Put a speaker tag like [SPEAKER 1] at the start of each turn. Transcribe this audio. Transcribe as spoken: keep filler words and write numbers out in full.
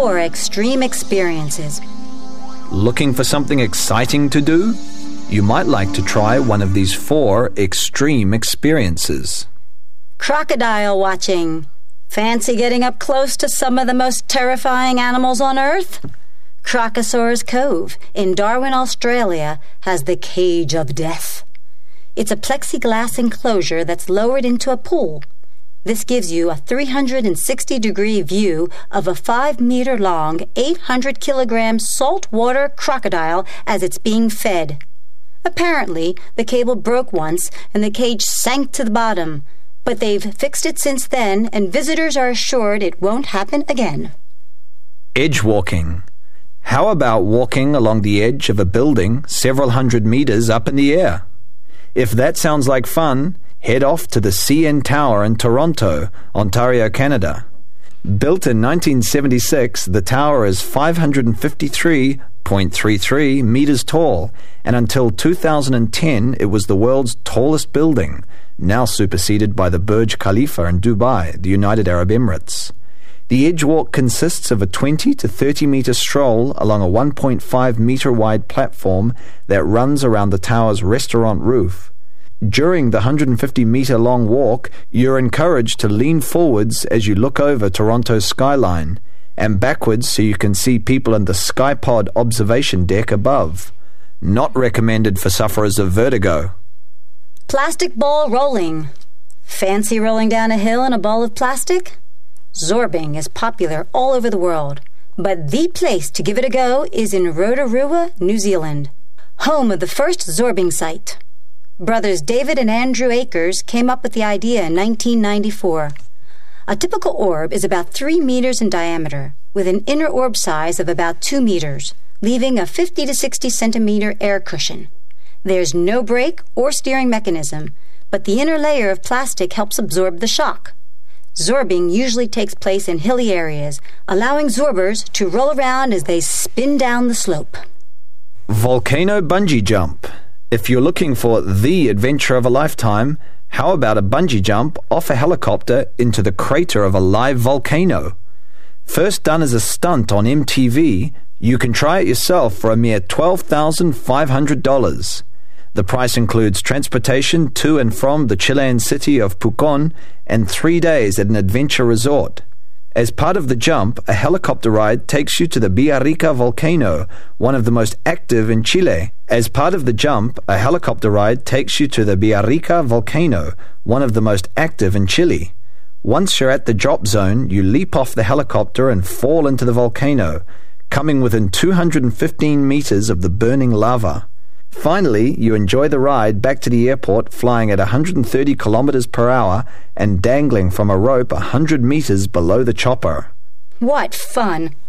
[SPEAKER 1] four extreme experiences.
[SPEAKER 2] Looking for something exciting to do? You might like to try one of these four extreme experiences.
[SPEAKER 1] Crocodile watching. Fancy getting up close to some of the most terrifying animals on Earth? Crocosaurus Cove in Darwin, Australia, has the Cage of Death. It's a plexiglass enclosure that's lowered into a pool. This gives you a three hundred sixty degree view of a five meter long, eight hundred kilogram saltwater crocodile as it's being fed. Apparently, the cable broke once and the cage sank to the bottom, but they've fixed it since then and visitors are assured it won't happen again.
[SPEAKER 2] Edge walking. How about walking along the edge of a building several hundred meters up in the air? If that sounds like fun, head off to the C N Tower in Toronto, Ontario, Canada. Built in nineteen seventy-six, the tower is five hundred fifty-three point three three meters tall, and until two thousand ten it was the world's tallest building, now superseded by the Burj Khalifa in Dubai, the United Arab Emirates. The edge walk consists of a twenty to thirty meter stroll along a one point five meter wide platform that runs around the tower's restaurant roof. During the one hundred fifty meter long walk, you're encouraged to lean forwards as you look over Toronto's skyline, and backwards so you can see people in the Skypod observation deck above. Not recommended for sufferers of vertigo.
[SPEAKER 1] Plastic ball rolling. Fancy rolling down a hill in a ball of plastic? Zorbing is popular all over the world, but the place to give it a go is in Rotorua, New Zealand, home of the first zorbing site. Brothers David and Andrew Akers came up with the idea in nineteen ninety-four. A typical orb is about three meters in diameter, with an inner orb size of about two meters, leaving a fifty to sixty centimeter air cushion. There's no brake or steering mechanism, but the inner layer of plastic helps absorb the shock. Zorbing usually takes place in hilly areas, allowing zorbers to roll around as they spin down the slope.
[SPEAKER 2] Volcano bungee jump. If you're looking for the adventure of a lifetime, how about a bungee jump off a helicopter into the crater of a live volcano? First done as a stunt on M T V, you can try it yourself for a mere twelve thousand five hundred dollars. The price includes transportation to and from the Chilean city of Pucón and three days at an adventure resort. As part of the jump, a helicopter ride takes you to the Villarrica volcano, one of the most active in Chile. As part of the jump, a helicopter ride takes you to the Villarrica volcano, one of the most active in Chile. Once you're at the drop zone, you leap off the helicopter and fall into the volcano, coming within two hundred fifteen meters of the burning lava. Finally, you enjoy the ride back to the airport flying at one hundred thirty kilometers per hour and dangling from a rope one hundred meters below the chopper.
[SPEAKER 1] What fun!